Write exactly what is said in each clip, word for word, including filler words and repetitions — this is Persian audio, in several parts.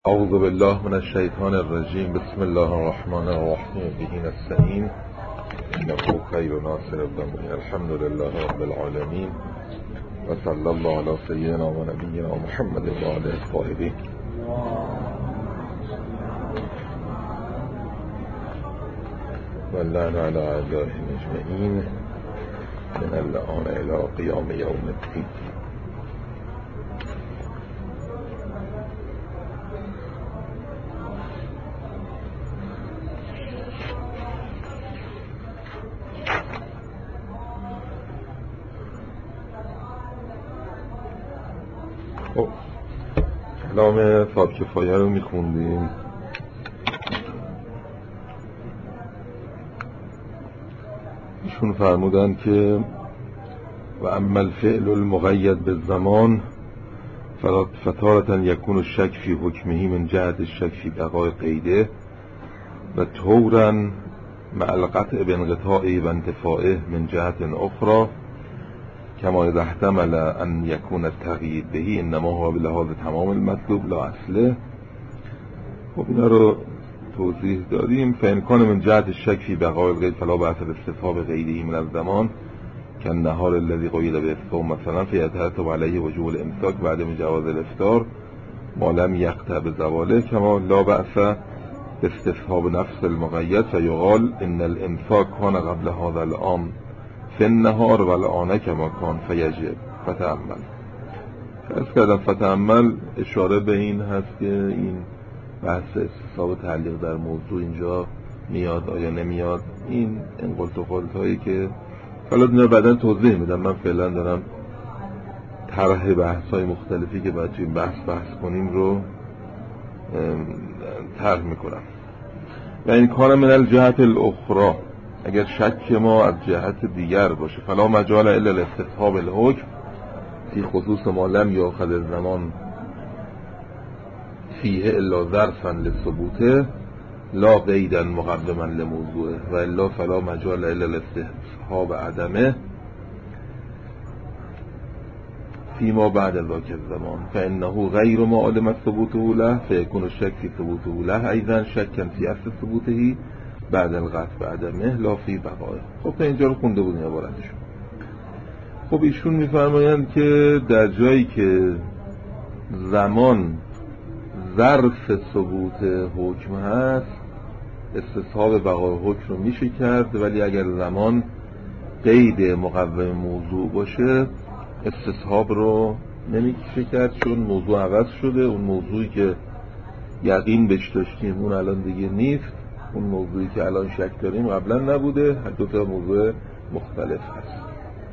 اعوذ بالله من الشیطان الرجیم. بسم الله الرحمن الرحیم. به نستعین انه خیر ناصر الضمیر. الحمد لله رب العالمین و صلی الله علی سیدنا و نبینا محمد و آله الطاهرین. واللعن علی اعدائهم اجمعین من اللعان الی قیام یوم الدین. خب کلام فاتکفایه رو میخوندیم. ایشون فرمودن که و اما الفعل المقید بالزمان فتارة یکون الشک فی حکمه من جهت الشک فی بقاء قیده و طورا مع القطع بانقطاعه و انتفاعه من جهت اخرى کما اذا احتمل ان یکون التقیید بهی انما هو بلحاظ تمام المطلوب لا اصله. خب اینا رو توضیح داریم. فان کان من جهت الشک فی بقاء القید فلا بأس باستفهام قیده من الزمان كالنهار الذي قید بالصوم مثلا فيترتب عليه وجوب الامساك بعد جواز الافطار ما لم يقطع بزواله كما لا بأس باستفهام نفس المقید فيقال ان الامساك كان قبل هذا العام فی النهار و الآن کما کان فیجب فتأمل. فرض کردم فتأمل اشاره به این هست که این بحث استصحاب تعلیق در موضوع اینجا میاد آیا نمیاد. این انقلت و قلت هایی که حالا دینا بعدا توضیح میدم. من فعلا دارم طرح بحث های مختلفی که باید توی این بحث بحث کنیم رو طرح میکنم. و این کان من الجهت الاخرى، اگر شک ما از جهت دیگر باشه فلا مجال الا الاستصحاب الحکم فی خصوص ما لم یاخذ الزمان فیه الا ظرفا للثبوته لا قیدا مقدما لموضوعه و الا فلا مجال الا الاستصحاب عدمه فيما بعد ذاك الزمان فانه غیر معلم ثبوته له فيكون الشك في ثبوته له ايضا شكا في اصل ثبوته بعد القطع بعدمه لا فی بقایه. خب تا اینجا رو خونده بودیم عبارتشون. خب ایشون میفرمایند که در جایی که زمان ظرف ثبوت حکم هست استصحاب بقای حکم رو میشه کرد، ولی اگر زمان قید مقوم موضوع باشه استصحاب رو نمیشه کرد، چون موضوع عوض شده. اون موضوعی که یقین بهش داشتیم اون الان دیگه نیست، اون موضوعی که الان شک داریم قبلا نبوده. هر دو تا موضوع مختلف هست.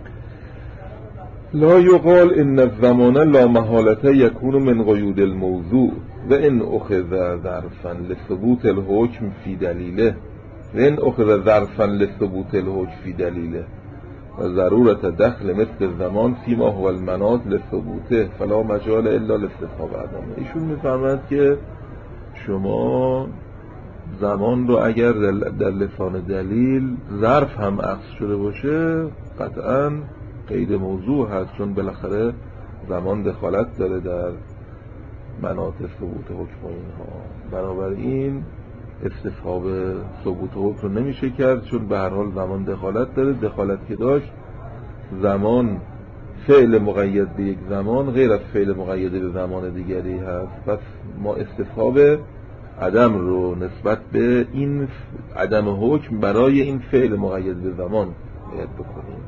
لا یقال ان الزمان لا محالة یکون من قیود الموضوع و ان اخذ ظرفا لثبوت الحکم فی دلیله و ان اخذ ظرفا لثبوت الحکم فی دلیله و ضرورت دخل مثل الزمان فیما هو المناط لثبوته فلا مجال الا لاستصحاب عدمه. ایشون میفرماید که شما زمان رو اگر در لسان دلیل ظرف هم عکس شده باشه قطعا قید موضوع هست، چون بالاخره زمان دخالت داره در مناط ثبوت حکم و اینها. بنابراین استصحاب ثبوت حکم رو نمیشه کرد، چون به هر حال زمان دخالت داره. دخالت که داشت زمان فعل مقید به یک زمان غیر از فعل مقید به زمان دیگری هست. پس ما استصحاب عدم رو نسبت به این عدم حکم برای این فعل مقید به زمان باید بکنیم.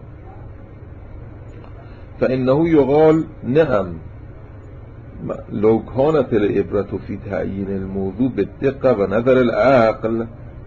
فانه یقال نعم لو کانت العبرة فی تعیین الموضوع بالدقه و نظر العقل.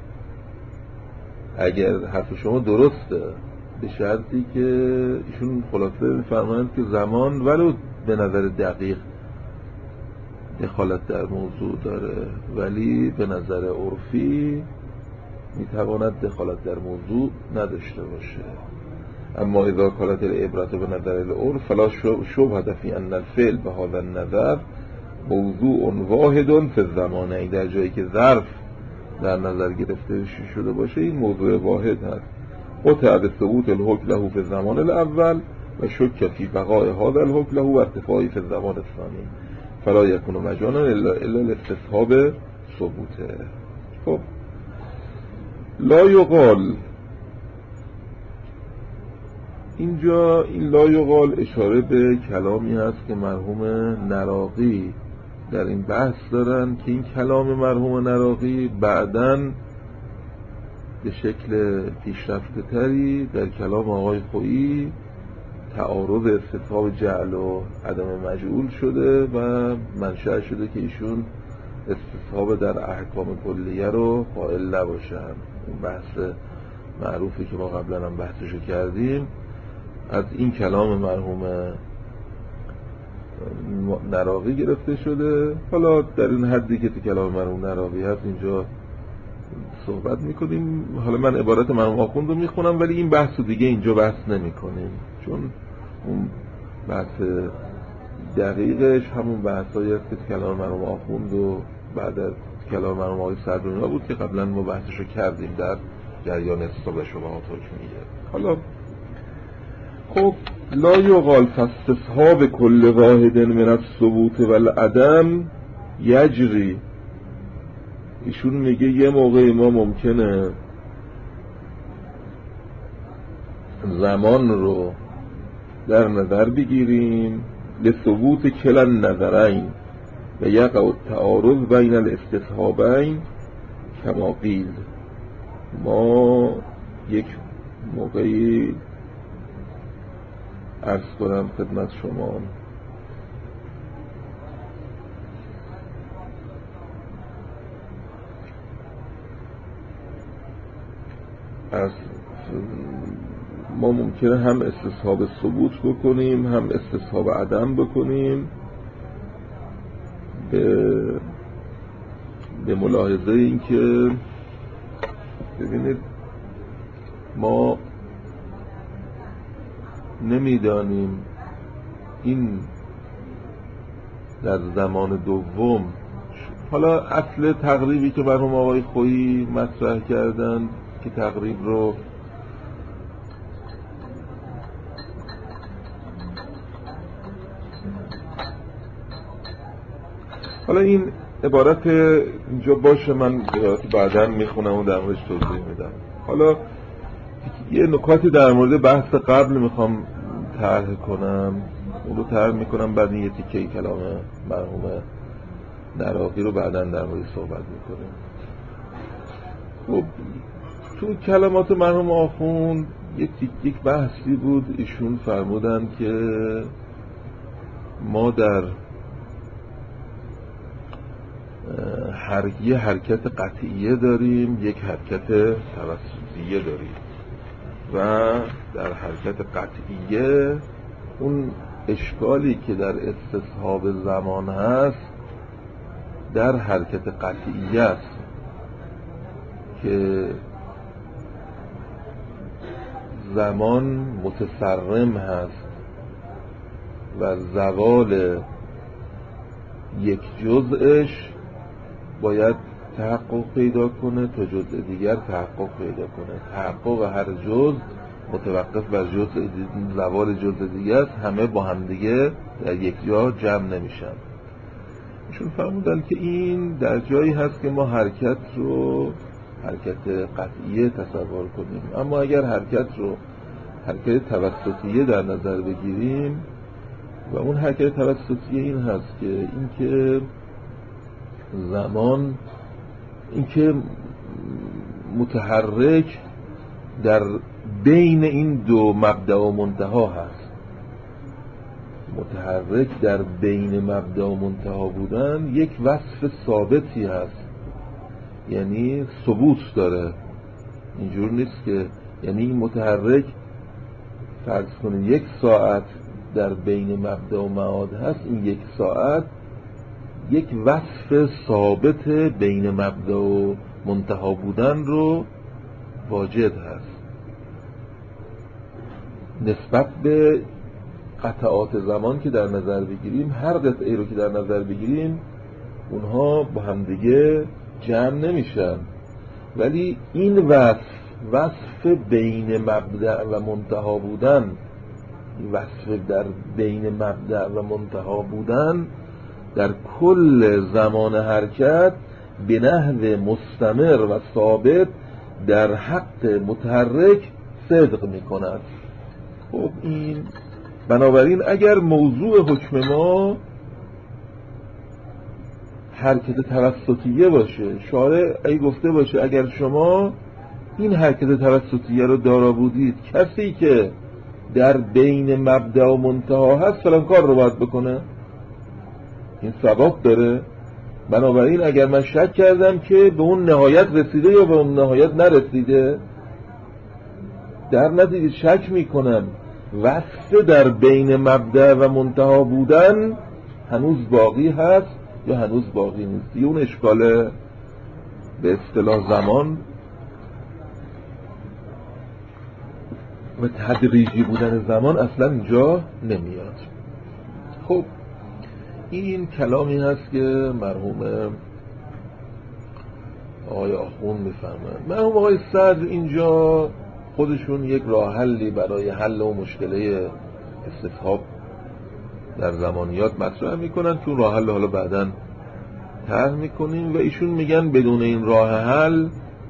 اگر حرف شما درسته به شرطی که ایشون خلاصه می‌فرمایند که زمان ولو به نظر دقیق دخالت در موضوع داره، ولی به نظر عرفی میتواند دخالت در موضوع نداشته باشه. اما اذا کانت العبرة به نظر العرف فلا شبهة فی ان الفعل به هذا النظر موضوع واحد فی الزمان. در جایی که ظرف در نظر گرفته شده باشه این موضوع واحد هست. قطع بثبوت الحکم له فی الزمان الاول و شک فی بقاء هذا الحکم له و ارتفاعی فی الزمان الثانی. فلا یکون مجانا الا الا الاستصحاب ثبوته. خب لا یقال، اینجا این لا یقال اشاره به کلامی هست که مرحوم نراقی در این بحث دارن که این کلام مرحوم نراقی بعدن به شکل پیشرفته تری در کلام آقای خویی تعارض استصحاب جعل و عدم مجعول شده و منشأ شده که ایشون استصحاب در احکام کلیه رو قائل نباشن. این بحث معروفی که ما قبلا هم بحثشو کردیم از این کلام مرحوم نراقی گرفته شده. حالا در این حدی که تو کلام مرحوم نراقی هست اینجا صحبت میکنیم. حالا من عبارت مرحوم آخوند رو میخونم ولی این بحث دیگه اینجا بحث نمیکنیم، چون اون بحث دقیقش همون بحثایی است که تو کلام مرحوم آخوند و بعد از کلام مرحوم آقای صدرانی بود که قبلا ما بحثشو کردیم در جریان استصحاب شبهات حکمیه. حالا خب لا یقال فاستصحاب کل واحد من الثبوت والعدم یجری. ایشون میگه یه موقع ما ممکنه زمان رو در نظر بگیریم لثبوت کلا النظرین و یقع التعارض بین الاستصحابین کما قیل. ما یک موقعی عرض کنم خدمت شما از ما ممکنه هم استصحاب ثبوت بکنیم هم استصحاب عدم بکنیم به به ملاحظه این که ببینید ما نمیدانیم این در زمان دوم، حالا اصل تقریبی که مرحوم آقای خویی مطرح کردند که تقریب رو حالا این عبارت اینجا باشه، من بعداً میخونم و در موردش توضیح میدم. حالا یه نکاتی در مورد بحث قبل میخوام طرح کنم، اون رو طرح میکنم بعد این یه تیکه کلام مرحوم نراقی رو بعداً در مورد صحبت میکنیم. خب تو کلمات مرحوم آخوند یک یک بحثی بود، ایشون فرمودن که ما در هر یه حرکت قطعیه داریم، یک حرکت توسطیه داریم و در حرکت قطعیه اون اشکالی که در استصحاب زمان هست در حرکت قطعیه است که زمان متصرم هست و زوال یک جزءش باید تحقق پیدا کنه تا جزء دیگر تحقق پیدا کنه. تحقق هر جزء متوقف بر جزء زوال جزء دیگر است، همه با هم دیگه در یک جا جمع نمیشن. ایشون فرمودن که این در جایی هست که ما حرکت رو حرکت قطعیه تصور کنیم، اما اگر حرکت رو حرکت توسطیه در نظر بگیریم و اون حرکت توسطیه این هست که این که زمان این که متحرک در بین این دو مبدأ و منتها هست، متحرک در بین مبدأ و منتها بودن یک وصف ثابتی هست، یعنی ثبوت داره. اینجور نیست که یعنی این متحرک فرض کنید یک ساعت در بین مبدأ و معاد هست، این یک ساعت یک وصف ثابت بین مبدأ و منتها بودن رو واجد هست. نسبت به قطعات زمان که در نظر بگیریم، هر قطعه رو که در نظر بگیریم اونها با هم دیگه جمع نمیشن، ولی این وصف وصف بین مبدأ و منتها بودن، وصف در بین مبدأ و منتها بودن در کل زمان حرکت به نحو مستمر و ثابت در حق متحرک صدق می کند. خب این بنابراین اگر موضوع حکم ما حرکت توسطیه باشه، شارع ای گفته باشه اگر شما این حرکت توسطیه رو دارا بودید، کسی که در بین مبدأ و منتها هست فلان کار رو باید بکنه، این ثواب داره. بنابراین اگر من شک کردم که به اون نهایت رسیده یا به اون نهایت نرسیده، در نتیجه شک میکنم وصف در بین مبدأ و منتها بودن هنوز باقی هست یا هنوز باقی نیست. اون اشکال به اصطلاح زمان و تدریجی بودن زمان اصلا اینجا نمیاد. خب این کلامی هست که مرحوم آقای آخوند میفهمند. مرحوم آقای صدر اینجا خودشون یک راه حلی برای حل و مشکله استصحاب در زمانیات مطرح میکنن که اون راه حل حالا بعداً طرح میکنیم و ایشون میگن بدون این راه حل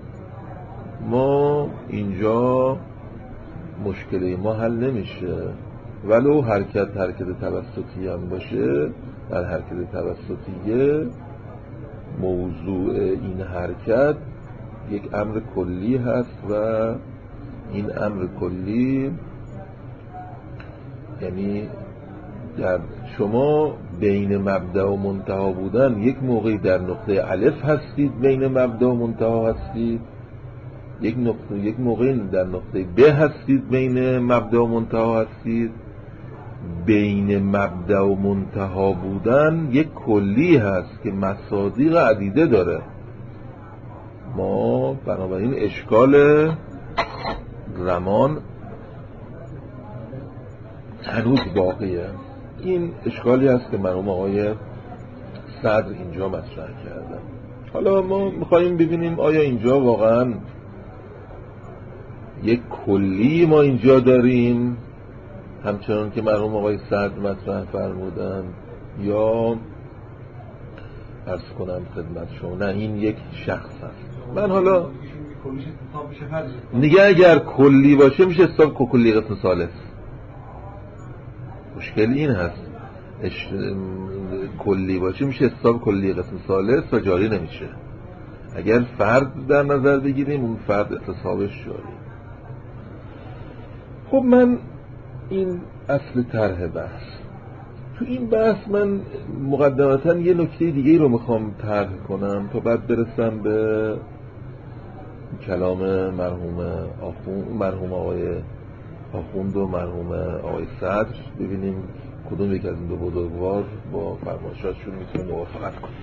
ما اینجا مشکله ما حل نمیشه، ولو حرکت حرکت توسطی هم باشه. در حرکت توسطیه موضوع این حرکت یک امر کلی هست و این امر کلی یعنی در شما بین مبدأ و منتها بودن یک موقعی در نقطه الف هستید، بین مبدأ و منتها هستید، یک نقطه یک موقعی در نقطه ب هستید، بین مبدأ و منتها هستید. بین مبدأ و منتها بودن یک کلی هست که مصادیق عدیده داره. ما بنابراین اشکال زمان هنوز باقیه. این اشکالی هست که مرحوم آقای صدر اینجا مطرح کردن. حالا ما میخواییم ببینیم آیا اینجا واقعا یک کلی ما اینجا داریم همچنان که مرحوم آقای صدر مطرح فرمودن، یا عرض کنم خدمت شما نه این یک شخص هست. من حالا نگه اگر کلی باشه میشه حساب کلی قسم ثالث. مشکل این هست اش... کلی باشه میشه حساب کلی قسم ثالث و جاری نمیشه. اگر فرد در نظر بگیریم اون فرد اتصابش جاری. خب من این اصل طرح بحث. تو این بحث من مقدمتا یه نکته دیگه رو میخوام طرح کنم تا بعد برسم به کلام مرحوم آخوند مرحوم آقای آخوند و مرحوم آقای صدر، ببینیم کدوم یک از این دو بزرگوار با فرمایشاتشون میتونه موافقت کنه.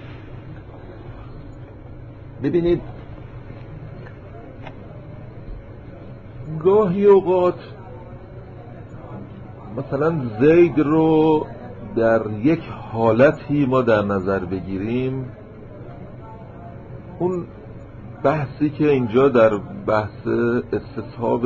ببینید گاهی اوقات مثلا زید رو در یک حالتی ما در نظر بگیریم، اون بحثی که اینجا در بحث استصحاب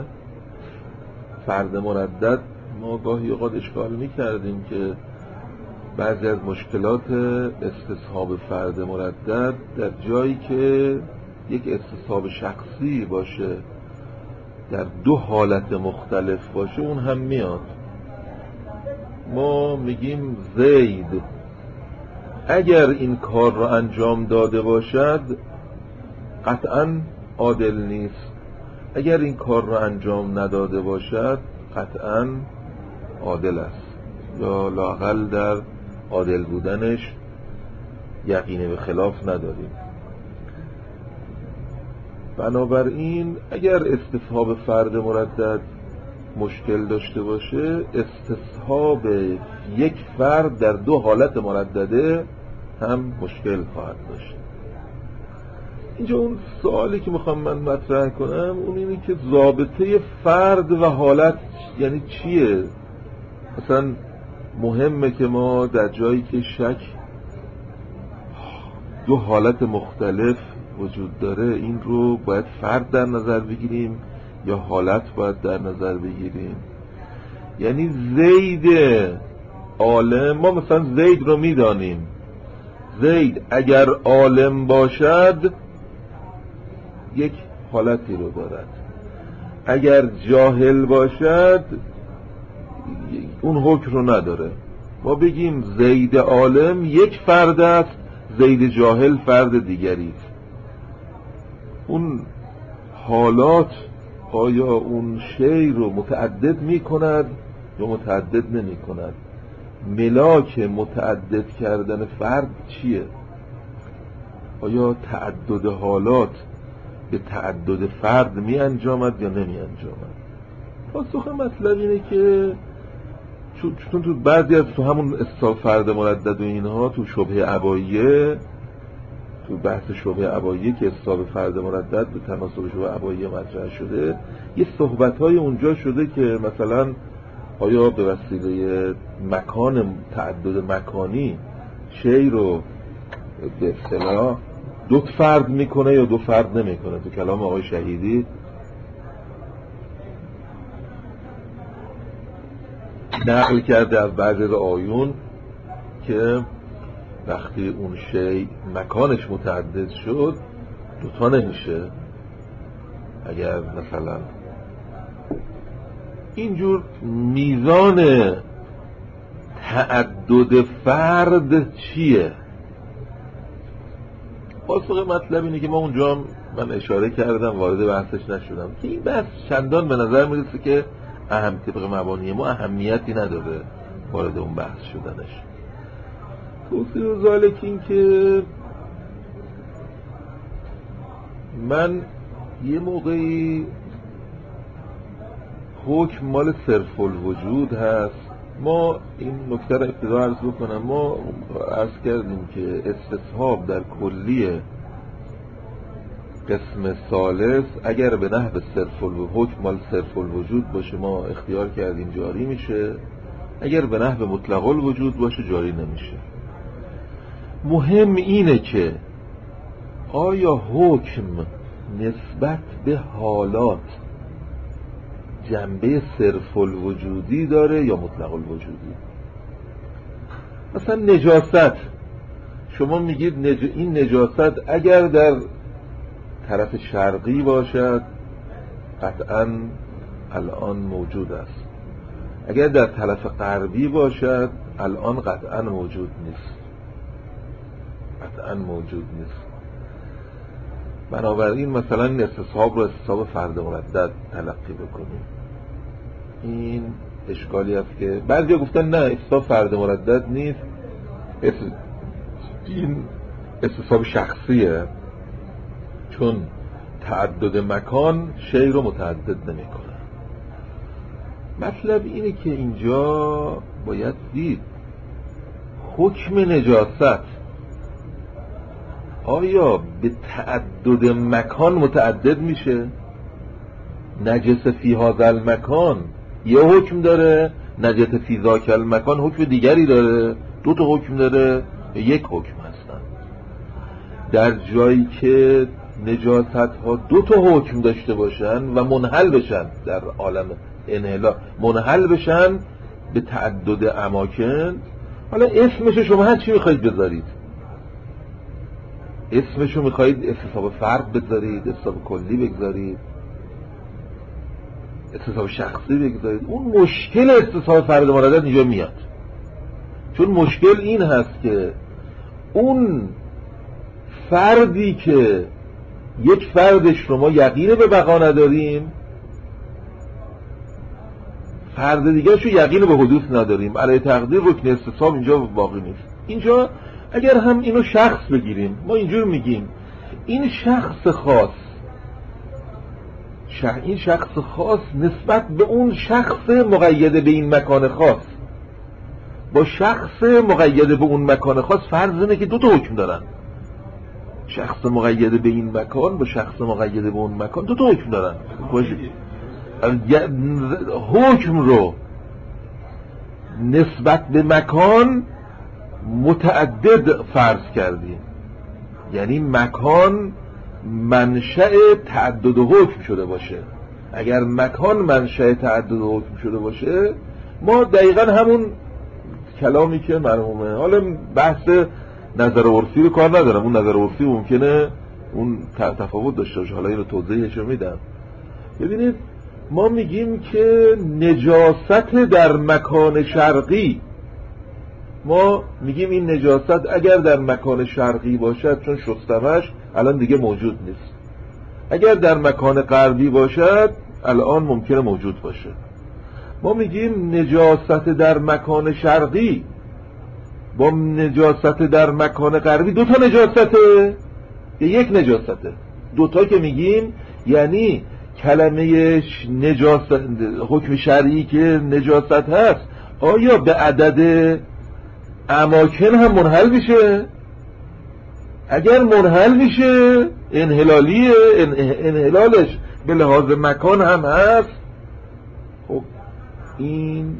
فرد مردد ما گاهی اوقات اشکال می‌کردیم که بعضی از مشکلات استصحاب فرد مردد در جایی که یک استصحاب شخصی باشه در دو حالت مختلف باشه اون هم میاد. ما میگیم زید اگر این کار را انجام داده باشد قطعاً عادل نیست، اگر این کار را انجام نداده باشد قطعاً عادل است، یا لااقل در عادل بودنش یقین به خلاف نداریم. بنابراین اگر استصحاب فرد مردد مشکل داشته باشه، استصحاب یک فرد در دو حالت مردده هم مشکل خواهد داشت. اینجا اون سوالی که میخوام من مطرح کنم اون اینه که ضابطه فرد و حالت یعنی چیه؟ مثلا مهمه که ما در جایی که شک دو حالت مختلف وجود داره این رو باید فرد در نظر بگیریم یا حالت باید در نظر بگیریم. یعنی زید عالم، ما مثلا زید رو میدانیم، زید اگر عالم باشد یک حالتی رو دارد، اگر جاهل باشد اون حکم رو نداره. ما بگیم زید عالم یک فرد است، زید جاهل فرد دیگری است. اون حالات آیا اون شی رو متعدد می کند یا متعدد نمی کند؟ ملاک متعدد کردن فرد چیه؟ آیا تعدد حالات به تعدد فرد می انجامد یا نمی انجامد؟ پاسخ مطلب اینه که چون تو بعضی از تو همون استثاب فرد مردد و اینها تو شبهه عباییه، تو بحث شبهه عباییه که استثاب فرد مردد به تناسب شبهه عباییه مطرح شده، یه صحبت‌های اونجا شده که مثلا آیا به وسیله مکان تعدد مکانی شی رو به اصطلاح دو فرد میکنه یا دو فرد نمیکنه؟ تو کلام آقای شهیدی نقل کرده از بعضی از آیون که وقتی اون شی مکانش متعدد شد دوتا نمیشه. اگر مثلا اینجور میزان تعدد فرد چیه؟ پاسخ مطلب اینه که ما اونجا هم من اشاره کردم، وارد بحثش نشدم، که این بحث چندان به نظر میرسه که اهم طبق مبانی ما اهمیتی نداره وارد اون بحث شدنش. توصیل و ذالک این که من یه موقعی حکم مال صرف الوجود هست. ما این نکته را ابتدا عرض بکنم، ما عرض کردیم که استصحاب در کلی قسم ثالث اگر به نحو صرف الوجود، حکم مال صرف الوجود باشه ما اختیار کردیم جاری میشه، اگر به نحو مطلق الوجود باشه جاری نمیشه. مهم اینه که آیا حکم نسبت به حالات جنبه صرف الوجودی داره یا مطلق الوجودی؟ مثلا نجاست، شما میگید نج... این نجاست اگر در طرف شرقی باشد قطعاً الان موجود است، اگر در طرف غربی باشد الان قطعاً موجود نیست، قطعاً موجود نیست. بنابراین مثلا این استصحاب رو استصحاب فرد مردد تلقی بکنیم. این اشکالی است که بعضی گفتن نه استصحاب فرد مردد نیست، این استصحاب شخصیه، چون تعدد مکان شی رو متعدد نمی کنه. مطلب اینه که اینجا باید دید حکم نجاست آیا به تعدد مکان متعدد میشه؟ نجس فی هذا المکان یه حکم داره، نجس فی ذاک المکان حکم دیگری داره، دو تا حکم داره، یک حکم هستن. در جایی که نجاست ها دو تا حکم داشته باشن و منحل بشن در عالم انحلا، منحل بشن به تعدد اماکن، حالا اسمش شما هر چی میخواید بذارید، اسمشو میخواید استصحاب فرد بذارید، استصحاب کلی بگذارید، استصحاب شخصی بگذارید، اون مشکل استصحاب فرد مردد اینجا میاد. چون مشکل این هست که اون فردی که یک فردش رو ما یقین به بقا نداریم، فرد دیگه شو یقین به حدوث نداریم، علی تقدیر رکن استصحاب اینجا باقی نیست. اینجا اگر هم اینو شخص بگیریم، ما اینجور میگیم این شخص خاص، شخ... این شخص خاص نسبت به اون شخص مقید به این مکان خاص، با شخص مقید به اون مکان خاص فرض اینه که دو تا حکم دارن. شخص مقید به این مکان با شخص مقید به اون مکان دو تا حکم دارن. حکم رو نسبت به مکان متعدد فرض کردیم، یعنی مکان منشأ تعدد حکم شده باشه. اگر مکان منشأ تعدد حکم شده باشه، ما دقیقا همون کلامی که مرحومه، حالا بحث نظر عرفی رو کار ندارم، اون نظر عرفی ممکنه اون تفاوت داشته باشه، حالا اینو توضیحشو میدم. ببینید ما میگیم که نجاست در مکان شرقی، ما میگیم این نجاست اگر در مکان شرقی باشد، چون شستمش الان دیگه موجود نیست، اگر در مکان غربی باشد الان ممکنه موجود باشه. ما میگیم نجاست در مکان شرقی با نجاست در مکان غربی دو تا نجاسته یا یک نجاسته؟ دو تا که میگیم یعنی کلمه نجاست، حکم شرعی که نجاست هست، آیا به عدد اماکن هم منحل میشه؟ اگر منحل میشه انحلالیه، انحلالش به لحاظ مکان هم هست. خب این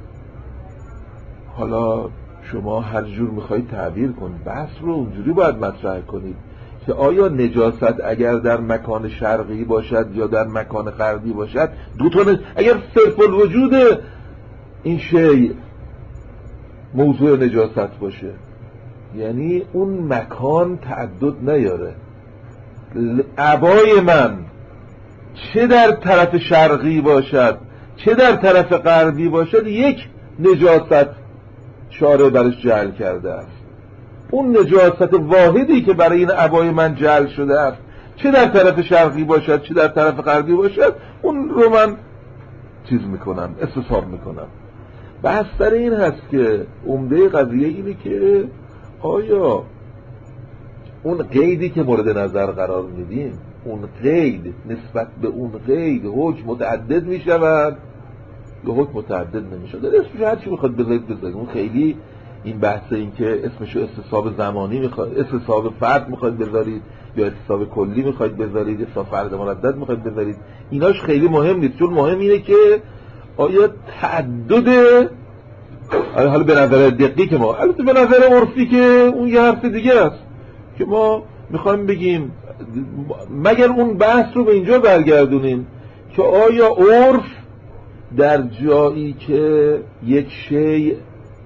حالا شما هر جور میخواید تعبیر کنید، بحث رو اونجوری باید مطرح کنید که آیا نجاست اگر در مکان شرقی باشد یا در مکان غربی باشد دو تا نج... اگر صرف الوجود این شیء موضوع نجاست باشه، یعنی اون مکان تعدد نیاره. عبای من چه در طرف شرقی باشد چه در طرف غربی باشد یک نجاست شارع برش جعل کرده است. اون نجاست واحدی که برای این عبای من جعل شده است، چه در طرف شرقی باشد چه در طرف غربی باشد، اون رو من چیز میکنم، استصحاب میکنم. بحث سر این هست که عمده قضیه اینه که آیا اون قیدی که مورد نظر قرار میدیم، اون قید نسبت به اون قید حکم متعدد میشود یا حکم متعدد نمیشود؟ در اسمش هر چی میخواد بذارید بذارید، اون خیلی این بحث این که اسمشو استصحاب زمانی میخواد، استصحاب فرد میخواد بذارید یا استصحاب کلی میخواد بذارید، استصحاب فرد مردد میخواد بذارید، ایناش خیلی مهم نیست، چون مهم اینه که آیا تعدد، حالا به نظر دقیق که ما، البته به نظر عرفی که اون یه حرف دیگه است که ما میخوایم بگیم، مگر اون بحث رو به اینجا برگردونیم که آیا عرف در جایی که یک شیء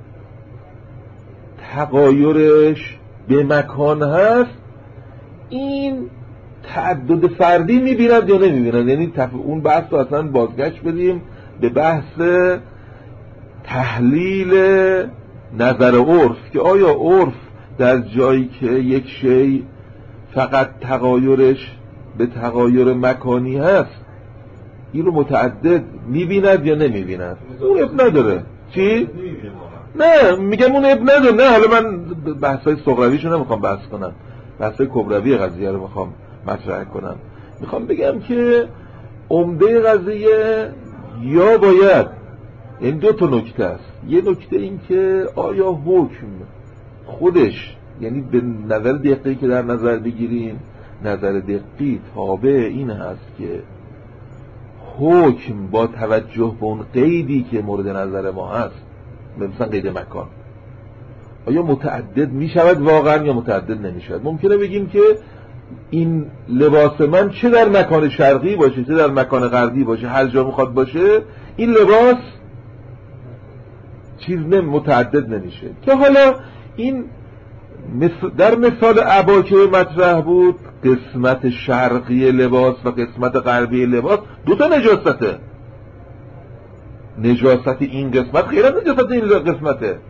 تغایرش به مکان هست این تعدد فردی میبیند یا نمیبیند؟ یعنی تف... اون بحث رو اصلا بازگشت بدیم به بحث تحلیل نظر عرف که آیا عرف در جایی که یک شیء فقط تغایرش به تغایر مکانی هست این رو متعدد میبیند یا نمیبیند؟ اون اب نداره. چی؟ نه میگم اون اب نداره. نه حالا من بحثای صغرویشو نمیخوام بحث کنم، بحثای کبروی قضیه رو میخوام مطرح کنم. میخوام بگم که عمده قضیه یا باید، این دو تا نکته است. یه نکته این که آیا حکم خودش، یعنی به نظر دقیقی که در نظر بگیریم، نظر دقیق تابع این هست که حکم با توجه به اون قیدی که مورد نظر ما هست، مثلا قید مکان، آیا متعدد می شود واقعا یا متعدد نمی شود؟ ممکنه بگیم که این لباس من چه در مکان شرقی باشه چه در مکان غربی باشه، هر جا میخواد باشه این لباس چیز نمی متعدد نمیشه. که حالا این در مثال عبا که مطرح بود، قسمت شرقی لباس و قسمت غربی لباس دو تا نجاسته. نجاست این قسمت خیلی نجاست این قسمته.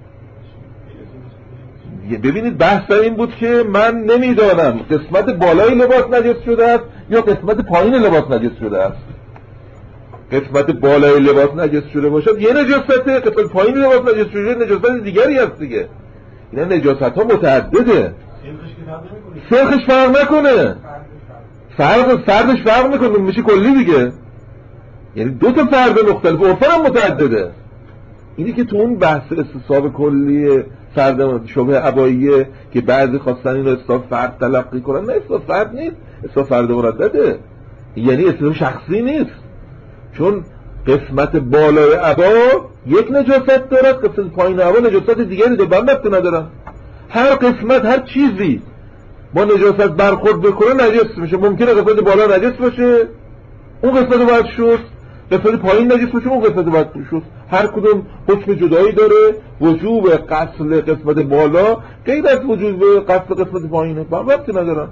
ببینید بحث این بود که من نمیدانم قسمت بالای لباس نجس شده است یا قسمت پایین لباس نجس شده است. قسمت بالای لباس نجس شده باشد یه نجاسته، قسمت پایین لباس نجس شده نجاست دیگری هست دیگه. اینا نجاست ها متعدده، فرقش فرق نکنه، فرق فردش فرق میکنه میشه کلی دیگه، یعنی دو تا فرد مختلف عرفا هم متعدده. اینی که تو اون بحث استصحاب کلی فرد شبه عباییه که بعضی خواستن این رو استصحاب فرد تلقی کنن، نه استصحاب فرد نیست، استصحاب فرد مردده، یعنی استصحاب شخصی نیست، چون قسمت بالای عبا یک نجاست دارد، قسمت پایین عبا نجاست دیگری دو بندت ندارن. هر قسمت هر چیزی با نجاست برخورد بکنه نجس میشه. ممکنه قسمت بالا نجس باشه اون قسمت باید شست، قسمت پایین نجس باشه اون قسمت باید شست. هر کدوم حکم جدایی داره. وجوب غسل قسمت بالا غیر از وجوب غسل قسمت پایینه، با هم ربطی ندارن.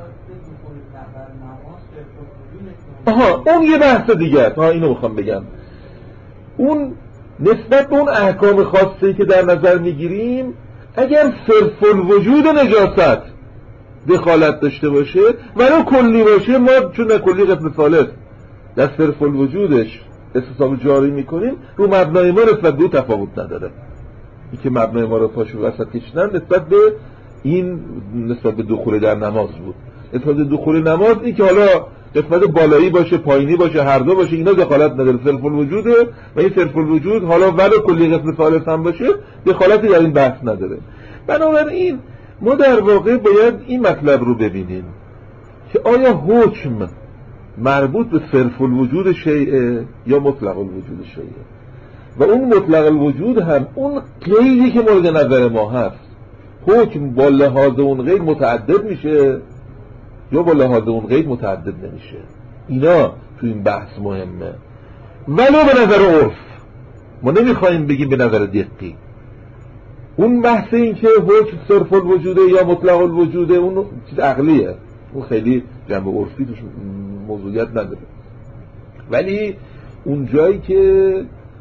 آها اون یه بحث دیگه است. ها اینو میخوام بگم، اون نسبت به اون احکام خاصی که در نظر میگیریم، اگر صرف الوجود نجاست دخالت داشته باشه ولو کلی باشه، ما چون کلی قسم ثالث در صرف الوجودش استصحاب جاری میکنیم، رو مبنای ما نسبت به تفاوت نداره. این که مبنای ما رو پاشو وسط کشیدن نسبت به این نسبت به دخول در نماز بود. نسبت به دخول نماز این که حالا قسمت بالایی باشه پایینی باشه هر دو باشه، اینا دخالت نداره، صرف الوجوده و این صرف الوجود حالا ولو کلی قسم ثالث هم باشه دخالتی در این بحث نداره. بنابراین ما در واقع باید این مطلب رو ببینیم که آیا حکم مربوط به صرف الوجود شیء یا مطلق الوجود شیء، و اون مطلق الوجود هم اون قیدی که مورد نظر ما هست، حکم با لحاظ اون قید متعدد میشه یا با لحاظ اون قید متعدد نمیشه. اینا تو این بحث مهمه، ولو به نظر عرف. ما نمیخوایم بگیم به نظر دقیق. اون بحث این که حکم صرف الوجوده یا مطلق الوجوده اون چیز عقلیه، اون خیلی جنبه عرفی توش موضوعیت نداره. ولی اون جایی که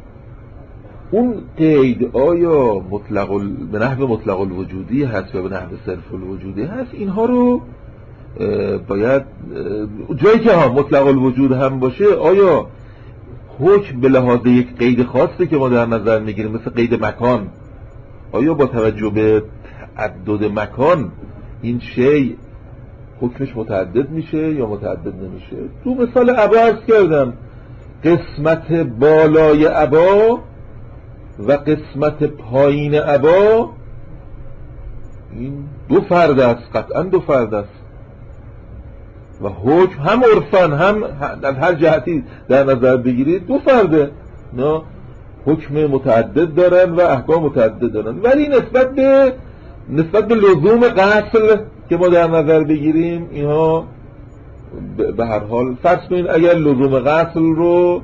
اون قید آیا مطلق ال... به نحو مطلق الوجودی هست یا به نحو صرف الوجودی هست، اینها رو باید جایی که ها مطلق الوجود هم باشه، آیا حکم به لحاظ یک قید خاصی که ما در نظر میگیریم مثل قید مکان، آیا با توجه به تعدد مکان این شی حکمش متعدد میشه یا متعدد نمیشه؟ تو مثال عبا عرض کردم، قسمت بالای عبا و قسمت پایین عبا این دو فرد است، قطعا دو فرد است و حکم هم عرفن هم در هر جهتی در نظر بگیرید دو فرده، نه حکم متعدد دارن و احکام متعدد دارن. ولی نسبت به نسبت به لزوم غسل که ما در نظر بگیریم، اینها به هر حال فرض کنین اگر لزوم غسل رو،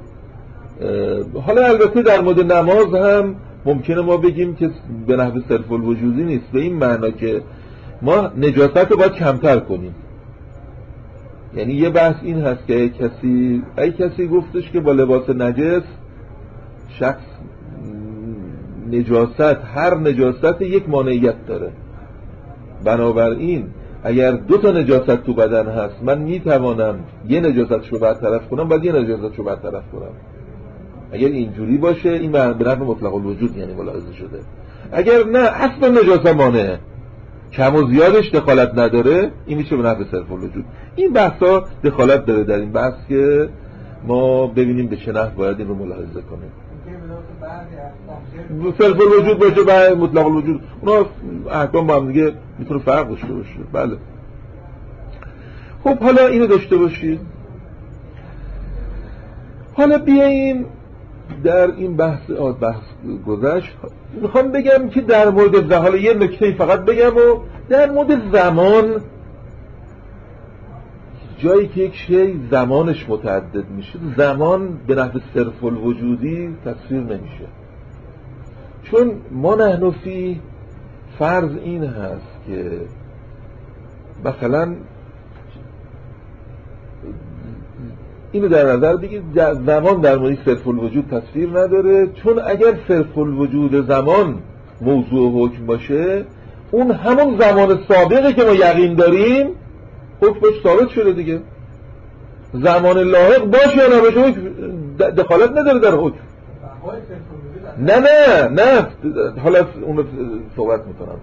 حالا البته در مورد نماز هم ممکنه ما بگیم که به نحو صرف الوجودی نیست، به این معنا که ما نجاست رو باید کمتر کنیم. یعنی یه بحث این هست که کسی ای کسی گفتش که با لباس نجس شخص نجاست، هر نجاست یک مانعیت داره، بنابراین اگر دو تا نجاست تو بدن هست من میتوانم یه نجاستش رو برطرف کنم بعد یه نجاستش رو برطرف کنم. اگر اینجوری باشه این به نحو مطلق الوجود یعنی ملاحظه شده. اگر نه اصلا نجاست مانعه، کم و زیادش دخالت نداره، این میشه به نحو صرف الوجود. این بحثا دخالت داره در این بحث که ما ببینیم به چه نحو باید این رو ملاحظه کنیم. صرف الوجود باشه بعد مطلق الوجود، اونا احکام با هم دیگه میتونه فرق داشته باشه. بله خب حالا اینو داشته باشید. حالا بیاییم در این بحث آد بحث گذشت میخوام بگم که در مورد زمان، حالا یه نکته فقط بگم و در مورد زمان، جایی که یک شی زمانش متعدد میشه، زمان به نحو صرف الوجودی تصویر نمیشه. چون ما نحن فی فرض این هست که مثلا اینو در نظر بگید زمان در مورد صرف الوجود تصویر نداره، چون اگر صرف الوجود زمان موضوع حکم باشه اون همون زمان سابقه که ما یقین داریم حکمش ثابت شده دیگه. زمان لاحق باشه یا نباشه حکم دخالت نداره در حکم. نه نه نه حالا اون رو صحبت میکنم.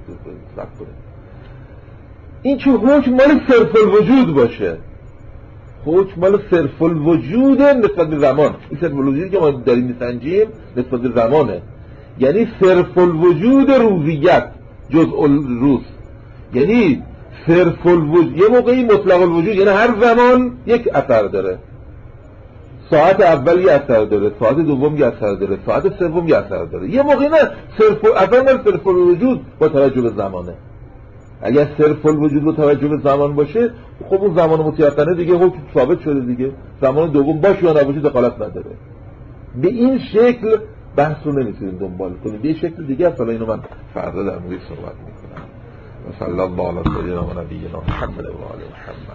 این که حکم مال صرف الوجود باشه، حکم مال صرف الوجود نسبت به زمان، این صرف الوجودی که ما داریم میسنجیم نسبت به زمانه، یعنی صرف الوجود روزیت جزء الروز، یعنی صرف الوجود یه موقعی مطلق الوجود یعنی هر زمان یک اثر داره، ساعت اول یه اثر داره، ساعت دوم یه اثر داره، ساعت سوم یه اثر داره. یه موقعی نه صرف اثر نه صرف الوجود با توجه به زمانه. اگر صرف الوجود با توجه به زمان باشه خب اون زمان متیقنه دیگه حکم ثابت شده دیگه، زمان دوم باشه یا نباشه دخالت نداره. به این شکل بحث رو نمیتونیم دنبال کنیم. به شکل دیگه اصلا اینو من فردا در موردش صحبت میکنم. و صلی الله علی سیدنا و نبینا محمد و آل محمد.